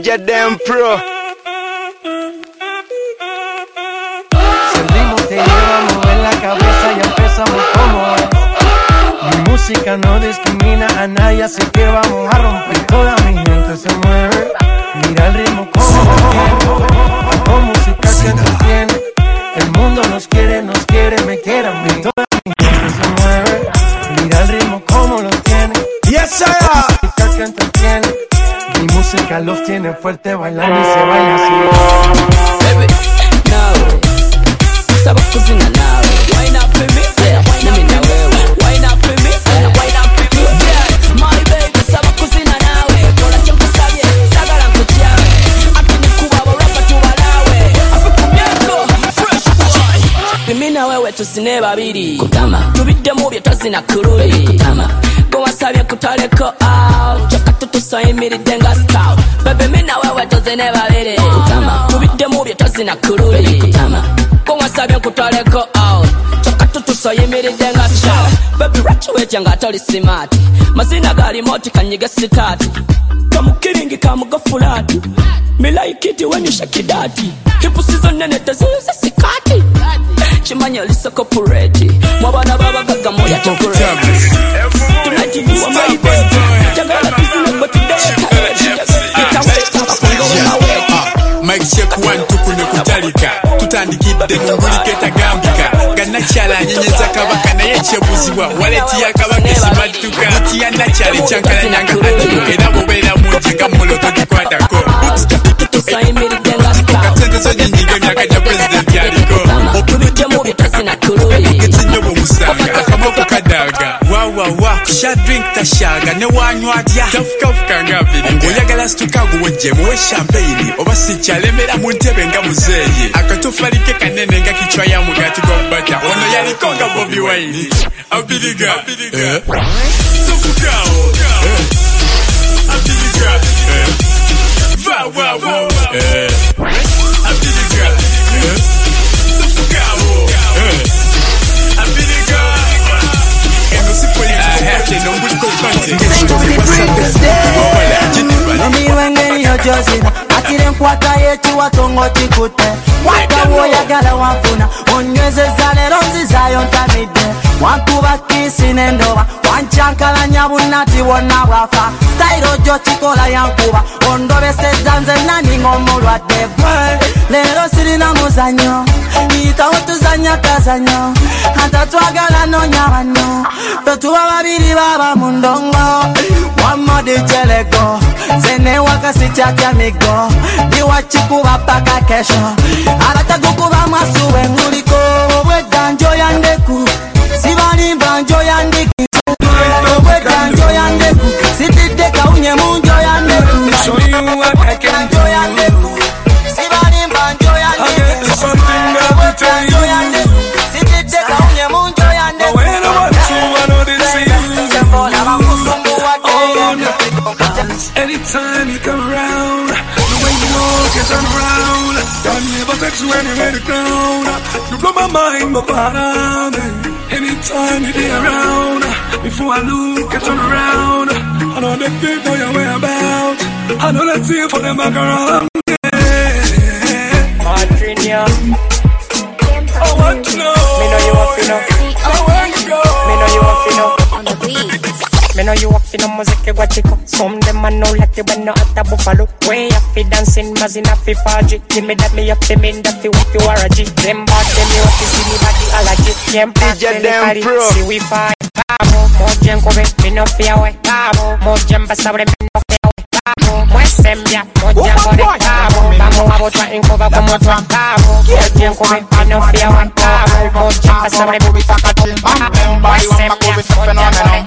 DJ Dem Pro. Si el ritmo te lleva a mover la cabeza y empezamos como es. Mi música no discrimina a nadie, así que vamos a romper. Toda mi gente se mueve. Mira el ritmo como música que entretiene. El mundo nos quiere, me quiere a mí. Toda mi gente se mueve. Mira el ritmo como lo tiene. Yes, sir. Música que entretiene. Mi música los tiene fuerte bailando y se baila así. Baby, now Saba kuzina nawe. Wine up for me, yeah. Nami na wewe. Wine up for me, yeah. Wine up for me, yeah. My baby, saba kuzina nawe. Kola kyenkusabye, sagala nkutyawe. Ati nikuba barapa tubalawe. Afikumyako, fresh boy. Mimi na wewe tusine babiri. Kutama. Tubidde mu bye tozina kululi. Kutama. Wasabye kutaleko out Chaka tutusayimiridde nga scout Baby mina wewe tuzine babiri Tubidde mu bye tozina kululi Wasabye kutaleko out Chaka tutusayimiridde nga scout Baby rachi wetya nga atoli smart Mazina gali moti kanyiga sitati Kamukiringi kamuga fulati Me like it when you shake it daddy Hipusi zo nene tezuyuze sikati Chimanya lisoko pureti Mwabana baba gaga moya chokureti Tonight you are my baby Jagala kizina but Mike check one tukune kutalika tutandikidde mungulike tagambika ganachala nyenyeza kabaka naye chebuzibwa waleti ya kabaka simadduka muti ya nachali chankala nyanga ati era bobera munjinga moloto dikwatako katendezo nyinyiga myaka ja president yaliko okubijja mu bitasina kululi kitinyo bomusanga akamoko kadaga wa kusha drink tashaga ne wanywa dya kafuka ngabiri oyagala stukago wejemu we champagne oba sichalemera mu ntebe nga muzeyi akatofalike kanene nga kichwa ya mugati go bata ono yaliko nga Bobi Wine abiriga sofukao abiriga wa abiriga sofukao abiriga eno sipoli ahate no mbiko Mami wengeni yojozina Atire nkwata yetu watongo tikute Waka woyagala wafuna Onywezeza lero nzizayo ntamide Wankuba kisi nendoba Wanchankala nyabunati wonna wafa Style ojo chikola yankuba Ondobeseza nze nani ngomulwadde Lero sirina muzanyo Ita utuzanya kazanyo Hanta twagala nonya bano Totuwa babiri baba mundongo Wamodi jelego Zene wakasitia migo Diwa chikuba paka kesho Alatagukuba masuwe nguliko Wedanjo yandeku Sibani banjo yandiki Wedanjo yandeku Sitideka unye munjo yandeku Wedanjo yandeku Sibani banjo yandiki Wedanjo yandeku Sitideka unye munjo yandeku Anytime you come around, the way you walk is around. I never text you anywhere to down. You blow my mind, my body. Anytime you be around, before I look, I turn around. I know they feel for your whereabouts. I know that's it for them back around. Madrinia, I want to know. Me know you want to know. Where you go? Me know you want to know. On the beat. Me know you walk in a music guachico. Some them I know like you when no at a buffalo. Way up fi dancing, mazina fi faji. Give me that me up the men that fi with you are a G. Them bad them you want to see me body allergy. Them pass DJ me Dem Pro. see we fight. Babo, mojen kobe, me no fear way. Babo, mojen basabre me no fear way. Babo, muesembia, mojen kobe. Babo, vamos a botar en coba como tu. Babo, mojen kobe, me no fear way. Babo, mojen basabre me no fear way. Babo, muesembia, mojen kobe.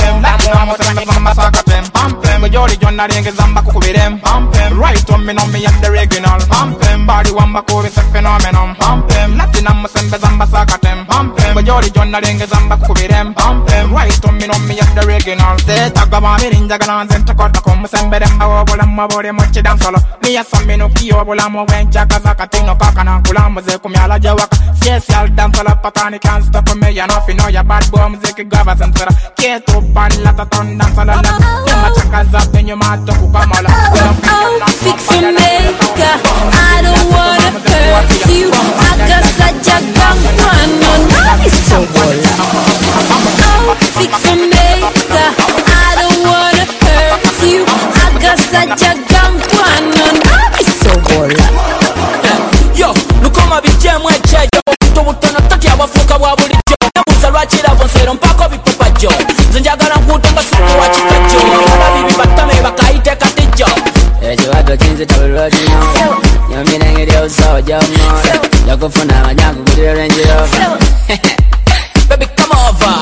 Majority John Aringe Zamba Kukubirim right on me no me at the regional body one back over phenomenon nothing I'm Sembe Zamba Sakatem Go jolly John Narengeza mbakubirem Pampem Right on me no me at the original Say tagama mirinja galanze ntakota kumusembere Mbawobola mwabole mochi dansolo Miya sami no kiyo bola mwenja Kazaka tino kaka na kula muze kumyala jawaka CSL dansolo patani can't stop me Ya nofi no ya bad boy muziki gava sensera Keto pan lata ton dansolo Yama chakaza penyo mato kukamala Fix and maker, I don't wanna hurt you. I got such a gun run on my soul. Oh, fix and maker, I don't wanna hurt you. I got such a gun run on my soul. Yo, nukoma bijemwe chejo Tubutono tati abafuka wabulijjo Nabuza lwachira bonsero mpako bipupajo Zenjagala nkutunga suku wachikajo Ababibi batame bakaite katijo Ejo watu chinzi tabirodi no Yamine ngiri usawa jamu Yakufuna majangu kutire renji rover Baby come over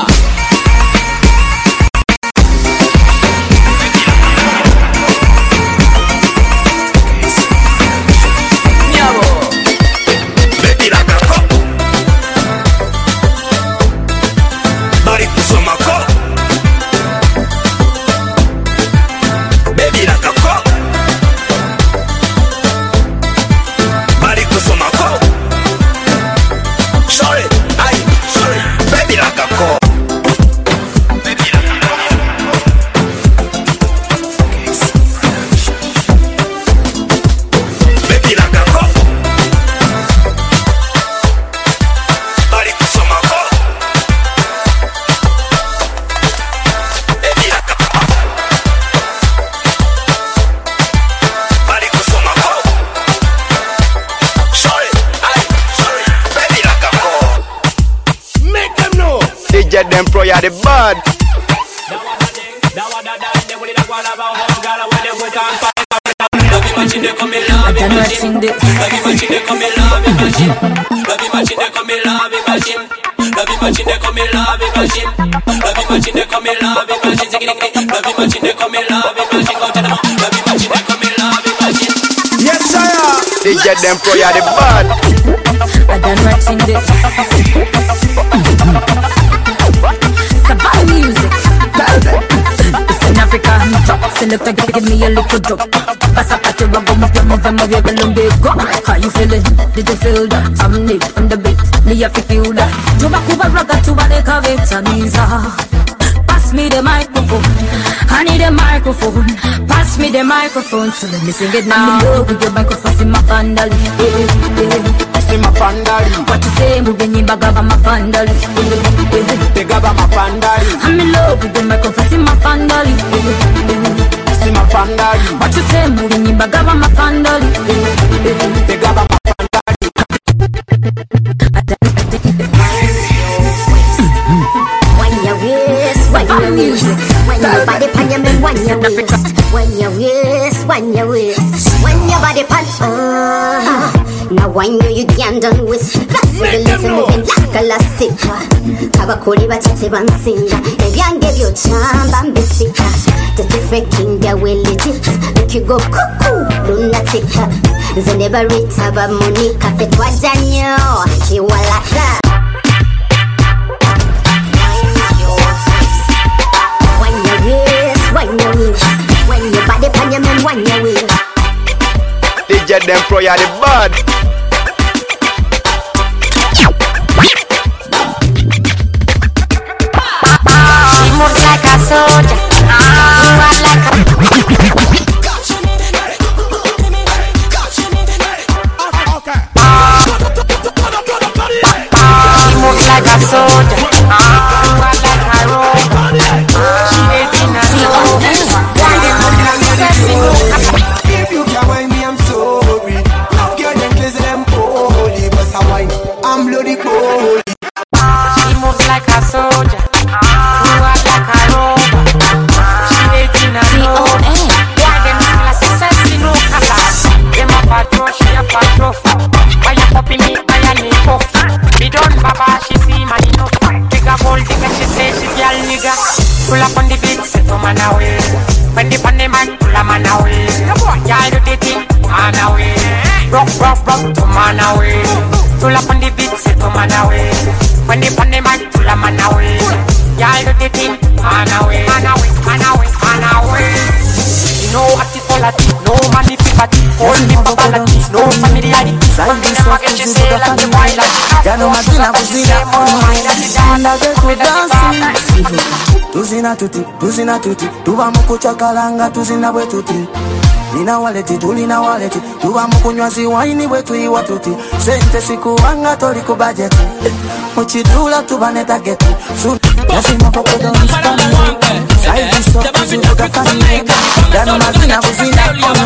Them pro ya the bad. Yes sir. DJ them pro ya the bad. I done watching this. Savannah music. It's an African drop. Selector, give me a little drop. Pass up at your rubber, move your balloon, big go. How you feeling? Did you feel that? I'm Nick on the beat. Me a feel that. Juba Kuba Raga to Baleka Vitamiza. Pass me the microphone. I need a microphone. Pass me the microphone. So let me sing it now. I'm in love with your microphone. See my pandali. See my pandali. What you say? Mugenyi bagaba my pandali. Tegaba my pandali. I'm in love with the microphone. See my pandali. See my pandali. What you say? Mugenyi bagaba my pandali. Tegaba my pandali. When you waist, when you waist, when your body pan your man, when you waist, when you waist, when you waist, when your body pan. Now when you can't done with that's the little moving like a elastic. Kabakuri bachete bansinga, and give you charm bambisika. The different the way legit, make you go cuckoo, lunatic. The never reach about Monica, fit was Daniel, she was like that. When your body pan your man, when you will. DJ them pro ya the bad. She moves like a soldier. You are like a. She moves like a soldier. You are like a robot. She hating a If you can wind me, I'm sorry. Girl, them crazy, them holy. But I'm bloody cold. She moves like a soldier. You are like a robot. She hating a robot. Yeah, them class sassy no class. Them a patrol, she a patrol. Why you copy me? I a need puff. Me done baba, she see man enough. Take a gold digger, she say she girl nigga. Pull up on the beat, set to man away. When the pan the man, pull a man away. Y'all do the thing, man away. Rock, rock, rock, to man away. Pull up on the beat, set to man away. When they pon the mic, pull a man away. Y'all do the thing, man away, man away, man away, man away. No articulate, no manipulate, only babality, no familiarity. Something I'm against you say like the wild. Gano mazina kuzina tuzina tuti, tuzina tuti, tuba mukucha kalanga tuzina bwe tuti. Nina waleti, tulina waleti, tuba mukunywa ziwaini bwetu iwa tuti. Sente sikuwanga toli kubajeti, muchidula tubaneta geti. Yasima pokodo niskani, saidi stop kuzivuka kani. Gano mazina kuzina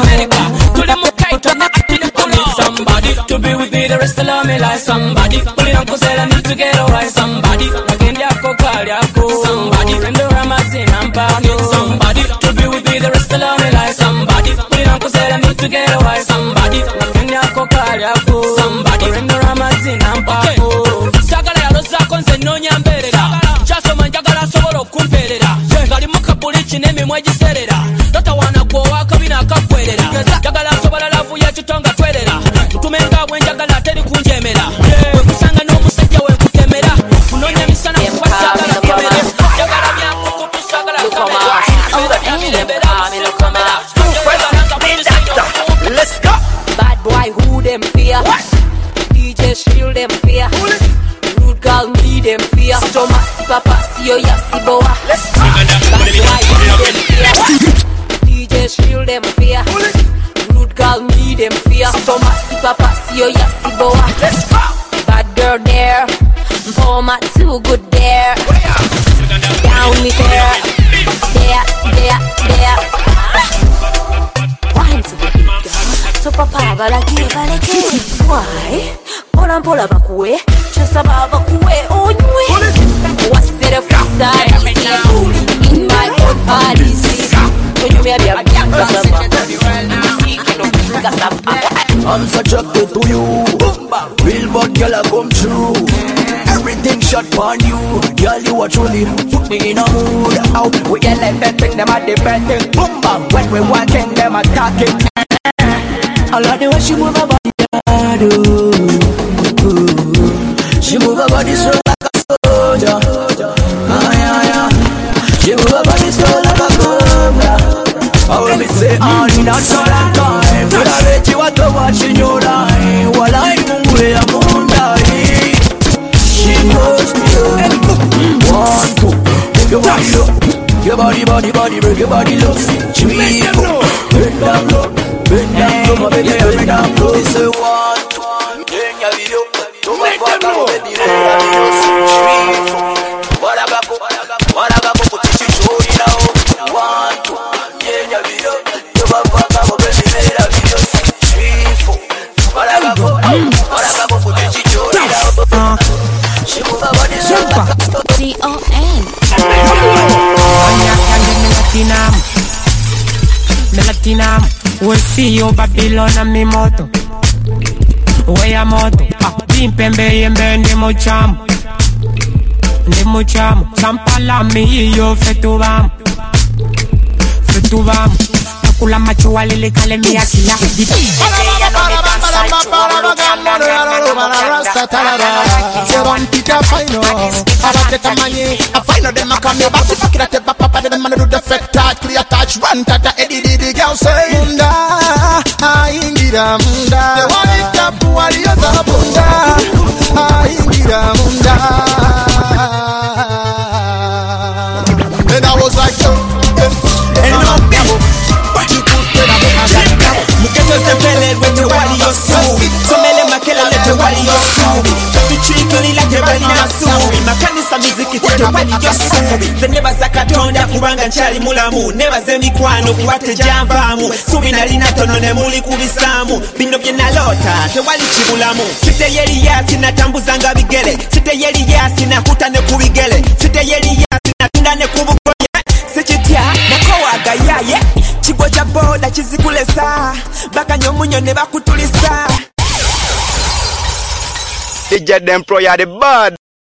somebody to be with me, the rest of me like somebody. Pulling on cause I need to get away. Somebody, again, yako call yako. Somebody, in the Ramazin, I'm back. Somebody to be with me, the rest of me like somebody. Pulling on cause I need to get away. Somebody, again, yako call yako. Somebody, in the Ramazin, I'm back. Sagala ya rosa konse no nyamberera. Chaso manjagala soboro kumperera. Gali mukapulichi nemi mwejiserera. Dota wana kwa waka bina kakwerera. Jagala sobala lavu ya chutonga twerera. Tumenga bwenjagala teri kunjemera. Wekusanga no musajja wekutemera. Kunonya misana kwasagala kemera. Jagala byako kutusagala kamera. Let's go. Bad boy, who them fear? DJ Shield them fear. Rude girl, me them fear. Stomach, papa, see yo, yasi boa. Let's go. Bad boy, who them fear? DJ Shield them fear. Rude girl, me them fear. Stomach, papa, see yo, yasi boa. Let's go. Bad girl there, format too good there. Down me there, there. Wine to the big girl, so papa balaki. Why? Pola bakuwe, chasa baba kuwe onwe. What's it a freestyle? In my own party, see. When you maybe a I'm so attracted to you. Real bad girl I come true. Everything shot on you. Girl you are truly put me in a mood. Out we get like betting them at the betting. Boom bang when we walking them attacking. I love the way she move her body. She move her body so like a soldier. She move her body so like a cobra. I will me say on that so long time. But I bet you what to watch in your eye. While I move away I'm on die. She knows me. 1, 2. Make your body look. Your body, break your body look. 3, 4. Bend down low. My baby, bend down low. It's a 1, 2. Then you video. Don't make what I'm baby. 3, 4. What I got, put it show you now. 1, 2. Then you video. You got what I'm baby. 3, 4. What I got, put it show you now. She move her body so like a T-O-N. Melatinam, we'll see you Babylon and me moto. Way a moto, Pimpembe yembe ndimo chamu, champala mi yo fetubam. Kula macho walele kale mi akila. And I was like, Muketo sepele wete wali yosu Somele makela lete wali yosu Kafichikili lake wali nasu Makanisa miziki tete wali yosu Zeneba zakatonda kubanga nchali mulamu Neba zemikwano kuwate jambamu Subina lina tono ne muli kubisamu Bino bina lota te wali chibulamu Site yeli yasi na tambuzanga bigele Site yeli yasi na kutane kubigele Site yeli yasi na tundane kubukoye Sechitia nakowaga yaye Chiboja boda chizikulesa Baka nyomunyo ne bakutulisa DJ Dem Pro, you're the bad.